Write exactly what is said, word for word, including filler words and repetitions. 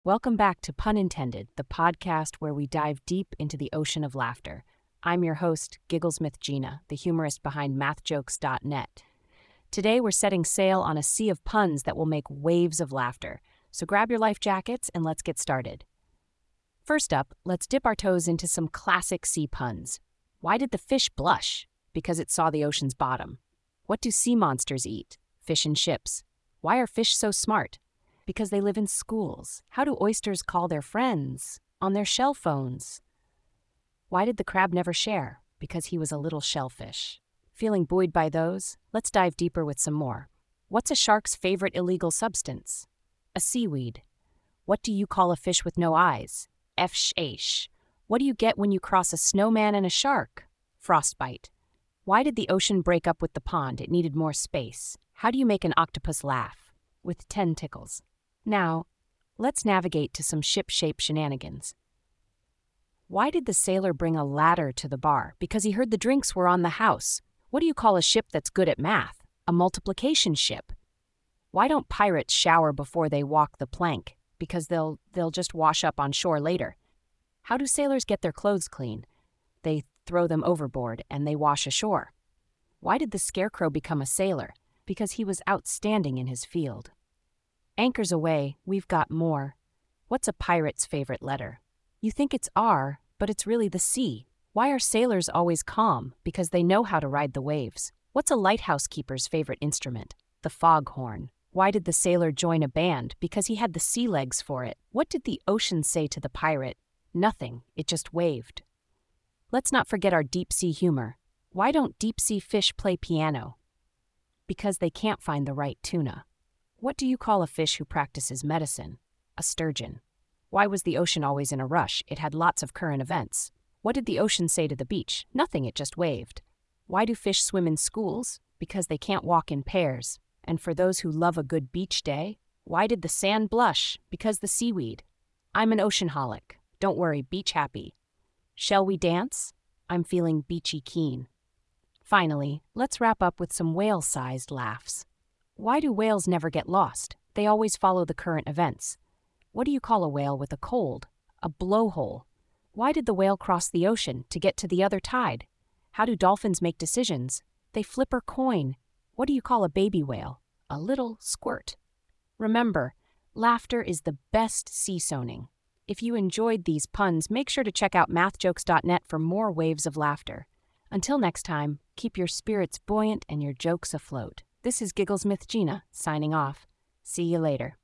Welcome back to Pun Intended, the podcast where we dive deep into the ocean of laughter. I'm your host, Gigglesmith Gina, the humorist behind math jokes dot net. Today we're setting sail on a sea of puns that will make waves of laughter. So grab your life jackets and let's get started. First up, let's dip our toes into some classic sea puns. Why did the fish blush? Because it saw the ocean's bottom. What do sea monsters eat? Fish and chips. Why are fish so smart? Because they live in schools. How do oysters call their friends? On their shell phones. Why did the crab never share? Because he was a little shellfish. Feeling buoyed by those? Let's dive deeper with some more. What's a shark's favorite illegal substance? A seaweed. What do you call a fish with no eyes? F-sh-aish. What do you get when you cross a snowman and a shark? Frostbite. Why did the ocean break up with the pond? It needed more space. How do you make an octopus laugh? With tentacles. Now, let's navigate to some ship-shape shenanigans. Why did the sailor bring a ladder to the bar? Because he heard the drinks were on the house. What do you call a ship that's good at math? A multiplication ship. Why don't pirates shower before they walk the plank? Because they'll they'll just wash up on shore later. How do sailors get their clothes clean? They throw them overboard and they wash ashore. Why did the scarecrow become a sailor? Because he was outstanding in his field. Anchors away, we've got more. What's a pirate's favorite letter? You think it's R, but it's really the C. Why are sailors always calm? Because they know how to ride the waves. What's a lighthouse keeper's favorite instrument? The foghorn. Why did the sailor join a band? Because he had the sea legs for it. What did the ocean say to the pirate? Nothing, it just waved. Let's not forget our deep-sea humor. Why don't deep-sea fish play piano? Because they can't find the right tuna. What do you call a fish who practices medicine? A sturgeon. Why was the ocean always in a rush? It had lots of current events. What did the ocean say to the beach? Nothing, it just waved. Why do fish swim in schools? Because they can't walk in pairs. And for those who love a good beach day, why did the sand blush? Because the seaweed. I'm an oceanholic. Don't worry, beach happy. Shall we dance? I'm feeling beachy keen. Finally, let's wrap up with some whale-sized laughs. Why do whales never get lost? They always follow the current events. What do you call a whale with a cold? A blowhole. Why did the whale cross the ocean? To get to the other tide. How do dolphins make decisions? They flip a coin. What do you call a baby whale? A little squirt. Remember, laughter is the best seasoning. If you enjoyed these puns, make sure to check out math jokes dot net for more waves of laughter. Until next time, keep your spirits buoyant and your jokes afloat. This is Gigglesmith Gina, signing off. See you later.